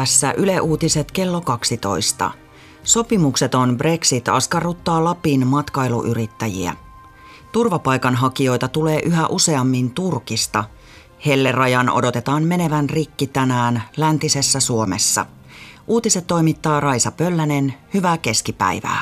Tässä Yle Uutiset kello 12. Sopimukseton Brexit askarruttaa Lapin matkailuyrittäjiä. Turvapaikanhakijoita tulee yhä useammin Turkista. Hellerajan odotetaan menevän rikki tänään läntisessä Suomessa. Uutiset toimittaa Raisa Pöllänen. Hyvää keskipäivää.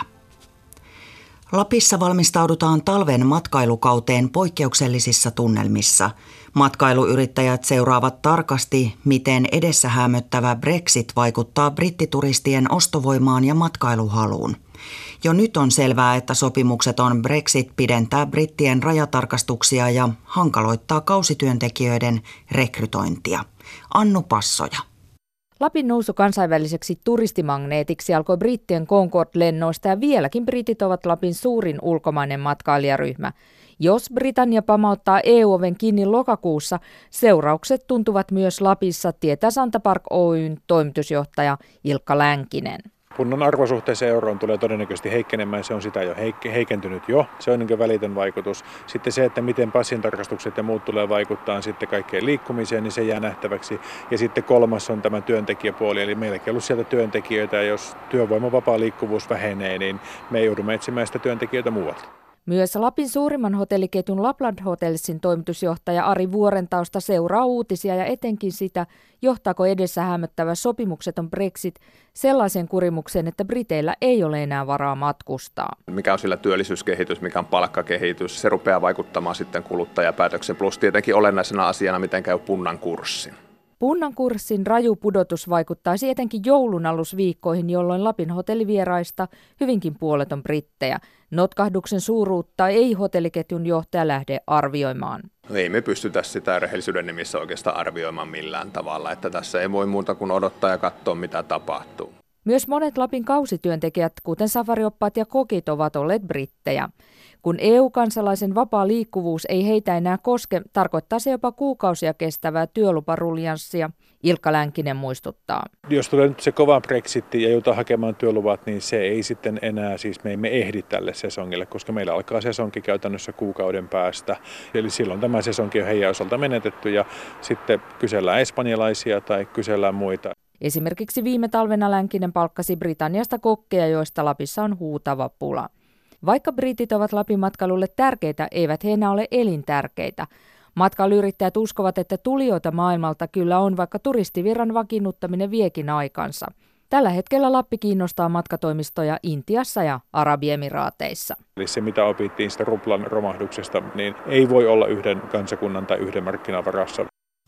Lapissa valmistaudutaan talven matkailukauteen poikkeuksellisissa tunnelmissa. Matkailuyrittäjät seuraavat tarkasti, miten edessä häämöttävä Brexit vaikuttaa brittituristien ostovoimaan ja matkailuhaluun. Jo nyt on selvää, että sopimukseton Brexit pidentää brittien rajatarkastuksia ja hankaloittaa kausityöntekijöiden rekrytointia. Annu Passoja. Lapin nousu kansainväliseksi turistimagneetiksi alkoi brittien Concorde-lennoista ja vieläkin britit ovat Lapin suurin ulkomainen matkailijaryhmä. Jos Britannia pamauttaa EU-oven kiinni lokakuussa, seuraukset tuntuvat myös Lapissa, tietää Santa Park Oyn toimitusjohtaja Ilkka Länkinen. Punnan arvo suhteessa euroon tulee todennäköisesti heikkenemään, se on sitä jo heikentynyt jo, se on niin välitön vaikutus. Sitten se, että miten passintarkastukset ja muut tulee vaikuttaa sitten kaikkeen liikkumiseen, niin se jää nähtäväksi. Ja sitten kolmas on tämä työntekijäpuoli, eli meilläkin on ollut sieltä työntekijöitä, ja jos työvoiman vapaa liikkuvuus vähenee, niin me joudumme etsimään sitä työntekijöitä muualta. Myös Lapin suurimman hotelliketjun Lapland Hotelsin toimitusjohtaja Ari Vuorentausta seuraa uutisia ja etenkin sitä, johtaako edessä häämöttävä sopimukseton Brexit sellaiseen kurimukseen, että Briteillä ei ole enää varaa matkustaa. Mikä on sillä työllisyyskehitys, mikä on palkkakehitys, se rupeaa vaikuttamaan sitten kuluttajapäätöksen plus tietenkin olennaisena asiana, miten käy punnan kurssin. Punnan kurssin raju pudotus vaikuttaisi etenkin joulun alusviikkoihin, jolloin Lapin hotellivieraista hyvinkin puolet on brittejä. Notkahduksen suuruutta ei hotelliketjun johtaja lähde arvioimaan. Ei me pystytä sitä rehellisyyden nimissä oikeastaan arvioimaan millään tavalla, että tässä ei voi muuta kuin odottaa ja katsoa mitä tapahtuu. Myös monet Lapin kausityöntekijät, kuten safarioppaat ja kokit, ovat olleet brittejä. Kun EU-kansalaisen vapaa liikkuvuus ei heitä enää koske, tarkoittaa se jopa kuukausia kestävää työluparuljanssia, Ilkka Länkinen muistuttaa. Jos tulee nyt se kova Brexit ja joudutaan hakemaan työluvat, niin se ei sitten enää, siis me emme ehdi tälle sesongille, koska meillä alkaa sesonki käytännössä kuukauden päästä. Eli silloin tämä sesonki on heidän osalta menetetty ja sitten kysellään espanjalaisia tai kysellään muita. Esimerkiksi viime talvena Länkinen palkkasi Britanniasta kokkeja, joista Lapissa on huutava pula. Vaikka britit ovat Lapin matkailulle tärkeitä, eivät he enää ole elintärkeitä. Matkailuyrittäjät uskovat, että tulijoita maailmalta kyllä on, vaikka turistivirran vakiinnuttaminen viekin aikansa. Tällä hetkellä Lappi kiinnostaa matkatoimistoja Intiassa ja Arabiemiraateissa. Eli se, mitä opittiin sitä ruplan romahduksesta, niin ei voi olla yhden kansakunnan tai yhden markkinan varassa.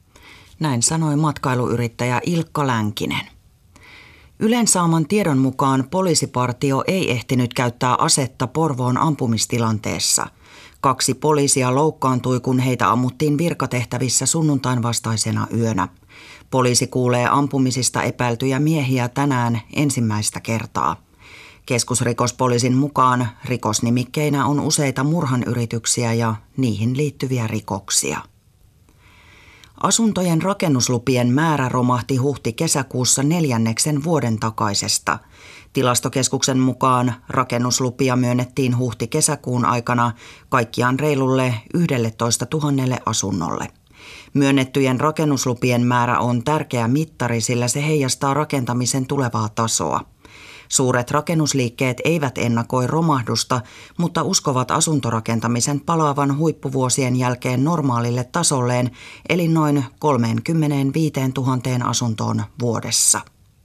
Näin sanoi matkailuyrittäjä Ilkka Länkinen. Ylen saaman tiedon mukaan poliisipartio ei ehtinyt käyttää asetta Porvoon ampumistilanteessa. 2 poliisia loukkaantui, kun heitä ammuttiin virkatehtävissä sunnuntain vastaisena yönä. Poliisi kuulee ampumisista epäiltyjä miehiä tänään ensimmäistä kertaa. Keskusrikospoliisin mukaan rikosnimikkeinä on useita murhanyrityksiä ja niihin liittyviä rikoksia. Asuntojen rakennuslupien määrä romahti huhti-kesäkuussa 4. vuoden takaisesta. Tilastokeskuksen mukaan rakennuslupia myönnettiin huhti-kesäkuun aikana kaikkiaan reilulle 11 000 asunnolle. Myönnettyjen rakennuslupien määrä on tärkeä mittari, sillä se heijastaa rakentamisen tulevaa tasoa. Suuret rakennusliikkeet eivät ennakoi romahdusta, mutta uskovat asuntorakentamisen palaavan huippuvuosien jälkeen normaalille tasolleen, eli noin 35 000 asuntoon vuodessa.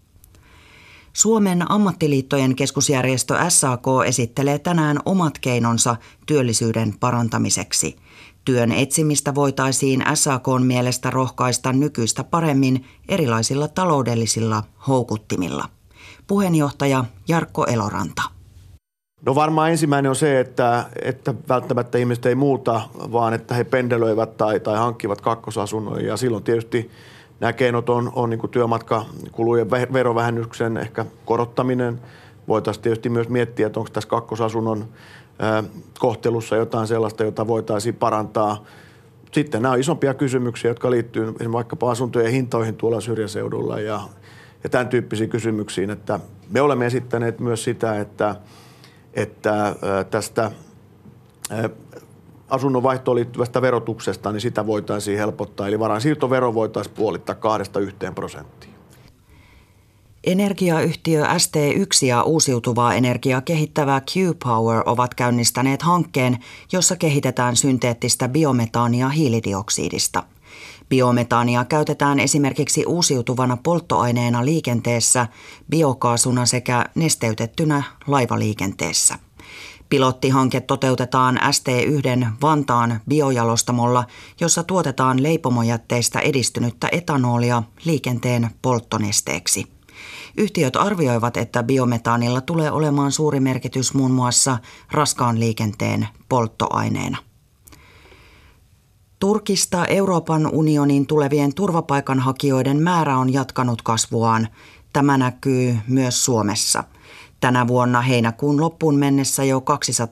Suomen ammattiliittojen keskusjärjestö SAK esittelee tänään omat keinonsa työllisyyden parantamiseksi. Työn etsimistä voitaisiin SAK:n mielestä rohkaista nykyistä paremmin erilaisilla taloudellisilla houkuttimilla. Puheenjohtaja Jarkko Eloranta. No varmaan ensimmäinen on se, että välttämättä ihmiset ei muuta, vaan että he pendelöivät tai hankkivat kakkosasunnon. Ja silloin tietysti nämä keinot on niin kuin työmatkakulujen verovähennyksen ehkä korottaminen. Voitaisiin tietysti myös miettiä, että onko tässä kakkosasunnon kohtelussa jotain sellaista, jota voitaisiin parantaa. Sitten nämä on isompia kysymyksiä, jotka liittyy esimerkiksi vaikkapa asuntojen hintoihin tuolla syrjäseudulla ja tämän tyyppisiin kysymyksiin, että me olemme esittäneet myös sitä, että tästä asunnon vaihtoon liittyvästä verotuksesta, niin sitä voitaisiin helpottaa. Eli varainsiirtovero voitaisiin puolittaa 2–1%. Energiayhtiö ST1 ja uusiutuvaa energiaa kehittävä Q-Power ovat käynnistäneet hankkeen, jossa kehitetään synteettistä biometaania hiilidioksidista. Biometaania käytetään esimerkiksi uusiutuvana polttoaineena liikenteessä, biokaasuna sekä nesteytettynä laivaliikenteessä. Pilottihanke toteutetaan ST1 Vantaan biojalostamolla, jossa tuotetaan leipomojätteistä edistynyttä etanolia liikenteen polttonesteeksi. Yhtiöt arvioivat, että biometaanilla tulee olemaan suuri merkitys muun muassa raskaan liikenteen polttoaineena. Turkista Euroopan unionin tulevien turvapaikanhakijoiden määrä on jatkanut kasvuaan. Tämä näkyy myös Suomessa. Tänä vuonna heinäkuun loppuun mennessä jo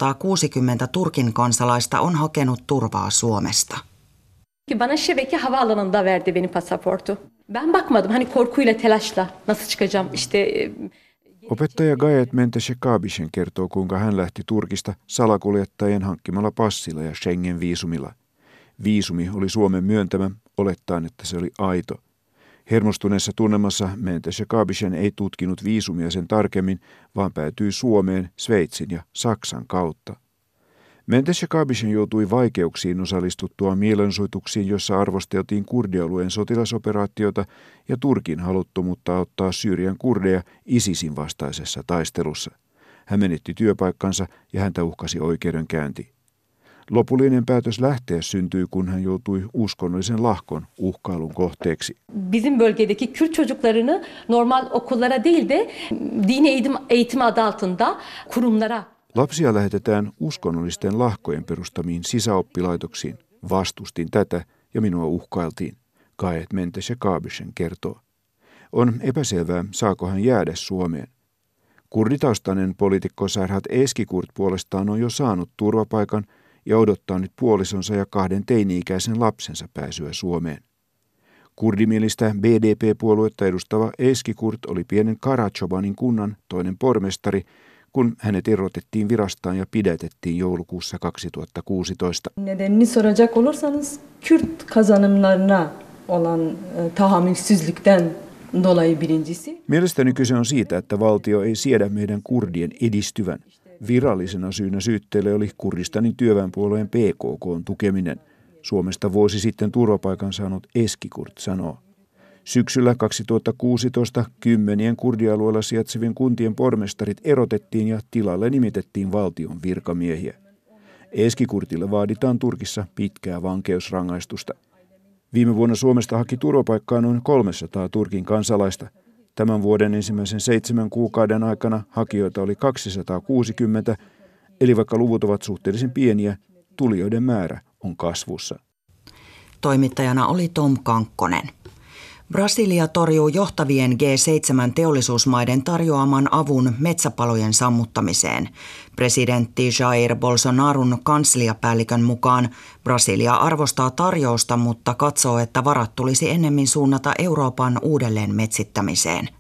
260 Turkin kansalaista on hakenut turvaa Suomesta. Bana Şebeke havaalanında verdi benim pasaportu. Ben bakmadım hani korkuyla telaşla nasıl çıkacağım işte. Opettaja Gayet Menteşekabisen kertoo, kuinka hän lähti Turkista salakuljettajien hankkimalla passilla ja Schengen-viisumilla. Viisumi oli Suomen myöntämä, olettaen, että se oli aito. Hermostuneessa tunnelmassa Menteşekabisen ei tutkinut viisumia sen tarkemmin, vaan päätyi Suomeen, Sveitsin ja Saksan kautta. Menteşekabisen joutui vaikeuksiin osallistuttua mielenosoituksiin, jossa arvosteltiin kurdialueen sotilasoperaatiota ja Turkin haluttomuutta auttaa Syyrian kurdeja ISISin vastaisessa taistelussa. Hän menetti työpaikkansa ja häntä uhkasi oikeudenkäynti. Lopullinen päätös lähteä syntyi, kun hän joutui uskonnollisen lahkon uhkailun kohteeksi. Bizim bölgedeki Kürt çocuklarını normal okullara değil de dini eğitim adı altında kurumlara. Lapsia lähetetään uskonnollisten lahkojen perustamiin sisäoppilaitoksiin. Vastustin tätä ja minua uhkailtiin, Gayet Menteşekabisen kertoo. On epäselvää, saako hän jäädä Suomeen. Kurditaustainen poliitikko Serhat Eskikurt puolestaan on jo saanut turvapaikan ja odottaa nyt puolisonsa ja 2 teini-ikäisen lapsensa pääsyä Suomeen. Kurdimielistä BDP-puoluetta edustava Eskikurt oli pienen Karachobanin kunnan toinen pormestari, kun hänet erotettiin virastaan ja pidätettiin joulukuussa 2016. Nedenini soracak olursanız Kürt kazanımlarına olan tahammülsüzlükten dolayı birincisi. Mielestäni kyse on siitä, että valtio ei siedä meidän kurdien edistyvän. Virallisena syynä syytteelle oli Kurdistanin työväenpuolueen PKK:n tukeminen. Suomesta vuosi sitten turvapaikan saanut Eskikurt sanoo. Syksyllä 2016 10 kurdialueella sijaitsevien kuntien pormestarit erotettiin ja tilalle nimitettiin valtion virkamiehiä. Eskikurtille vaaditaan Turkissa pitkää vankeusrangaistusta. Viime vuonna Suomesta haki turvapaikkaa noin 300 Turkin kansalaista. Tämän vuoden ensimmäisen 7 kuukauden aikana hakijoita oli 260, eli vaikka luvut ovat suhteellisen pieniä, tulijoiden määrä on kasvussa. Toimittajana oli Tom Kankkonen. Brasilia torjuu johtavien G7-teollisuusmaiden tarjoaman avun metsäpalojen sammuttamiseen. Presidentti Jair Bolsonaron kansliapäällikön mukaan Brasilia arvostaa tarjousta, mutta katsoo, että varat tulisi ennemmin suunnata Euroopan uudelleen metsittämiseen.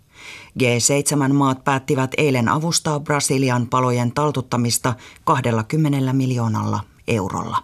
G7-maat päättivät eilen avustaa Brasilian palojen taltuttamista 20 miljoonalla eurolla.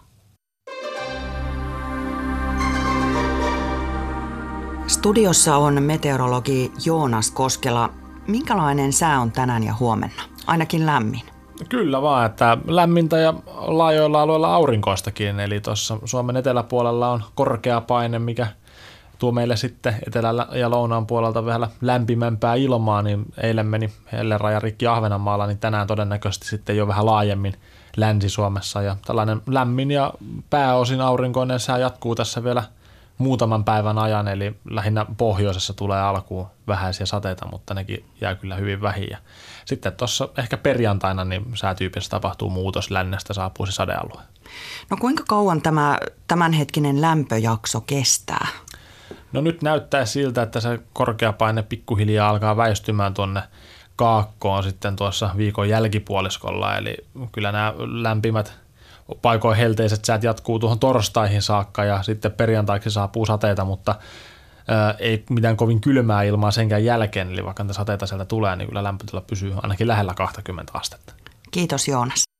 Studiossa on meteorologi Joonas Koskela. Minkälainen sää on tänään ja huomenna? Ainakin lämmin. Kyllä vaan, että lämmintä ja laajoilla alueilla aurinkoistakin. Eli tuossa Suomen eteläpuolella on korkea paine, mikä tuo meille sitten etelä- ja lounaan puolelta vähän lämpimämpää ilmaa. Niin eilen meni helleraja rikki Ahvenanmaalla, niin tänään todennäköisesti sitten jo vähän laajemmin Länsi-Suomessa. Ja tällainen lämmin ja pääosin aurinkoinen sää jatkuu tässä vielä muutaman päivän ajan, eli lähinnä pohjoisessa tulee alkuun vähäisiä sateita, mutta nekin jää kyllä hyvin vähin. Ja sitten tuossa ehkä perjantaina niin säätyypissä tapahtuu muutos, lännestä saapuu se sadealue. No kuinka kauan tämä tämänhetkinen lämpöjakso kestää? No nyt näyttää siltä, että se korkea paine pikkuhiljaa alkaa väistymään tuonne kaakkoon sitten tuossa viikon jälkipuoliskolla, eli kyllä nämä lämpimät paikoin helteiset säät jatkuu tuohon torstaihin saakka ja sitten perjantaiksi saapuu sateita, mutta ei mitään kovin kylmää ilmaa senkään jälkeen, eli vaikka niitä sateita sieltä tulee, niin kyllä lämpötila pysyy ainakin lähellä 20 astetta. Kiitos Joonas.